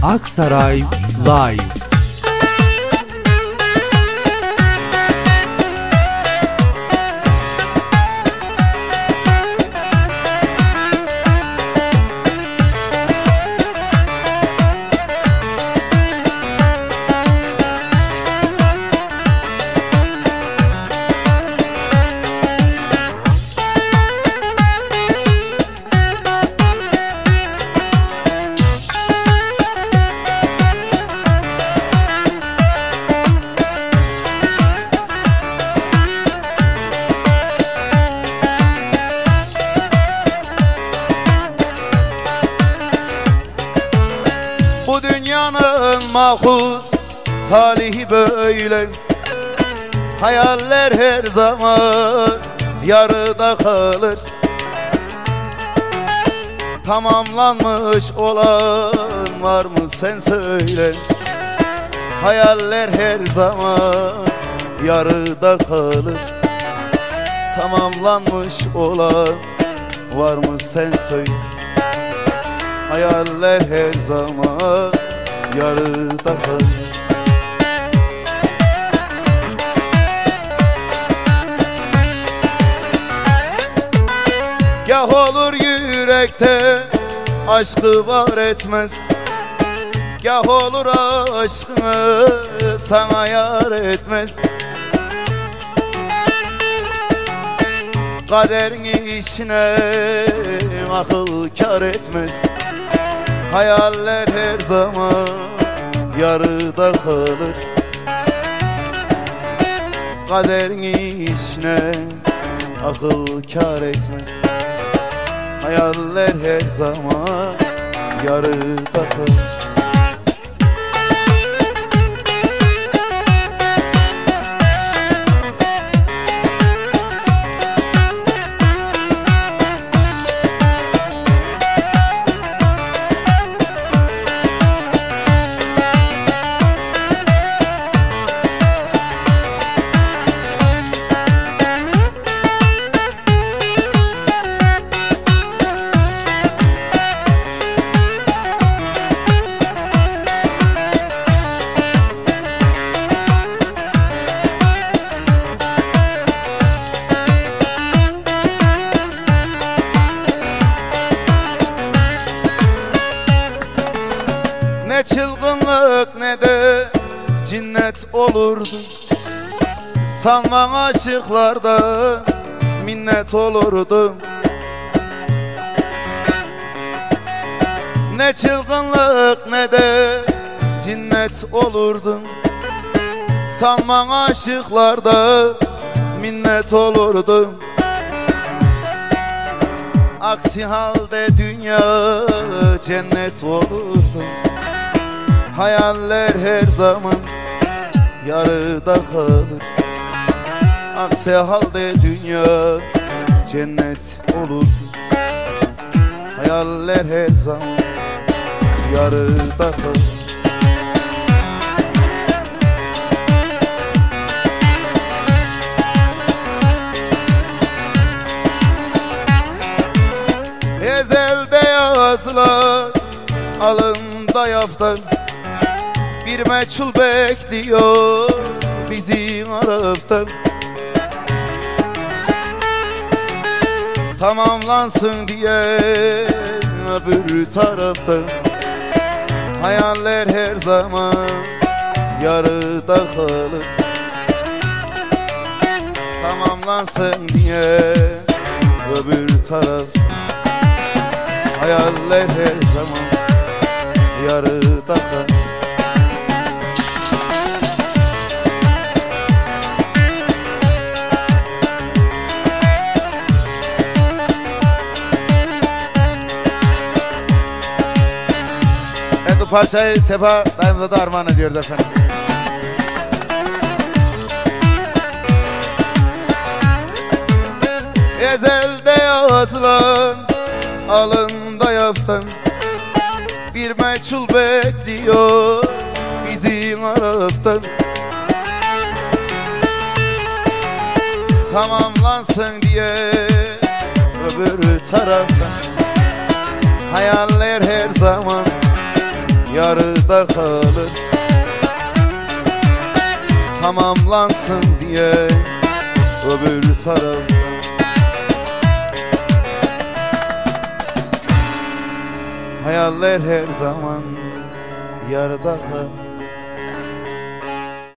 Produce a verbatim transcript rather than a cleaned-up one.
Aksaray Live. Bu dünyanın mahus talihi böyle, hayaller her zaman yarıda kalır. Tamamlanmış olan var mı sen söyle, hayaller her zaman yarıda kalır. Tamamlanmış olan var mı sen söyle, hayaller her zaman yarıda kalır. Gah olur yürekte aşkı var etmez, gah olur aşkını sana yar etmez. Kaderin işine akıl kar etmez, hayaller her zaman yarıda kalır. Kaderin işine akıl kar etmez, hayaller her zaman yarıda kalır. Ne çılgınlık ne de cinnet olurdu, sanma aşıklarda minnet olurdu. Ne çılgınlık ne de cinnet olurdu, sanma aşıklarda minnet olurdu. Aksi halde dünya cennet olurdu, hayaller her zaman yarıda kalır. Aksi halde dünya cennet olurdu, hayaller her zaman yarıda kalır. Ezelde yazılar alında yaftan, bir meçhul bekliyor bizi Arap'tan. Tamamlansın diye öbür taraftan, hayaller her zaman yarıda kalır. Tamamlansın diye öbür taraftan, hayaller her zaman yarıda kalır. Bu parçayı Sefa dayımıza da armağan ediyoruz efendim. Ezelde yazılan alında yaftan, bir meçhul bekliyor bizi Arap'tan. Tamamlansın diye öbür taraftan, hayaller her zaman yarı yarıda kalır. Tamamlansın diye öbür tarafta. Hayaller her zaman yarıda kalır.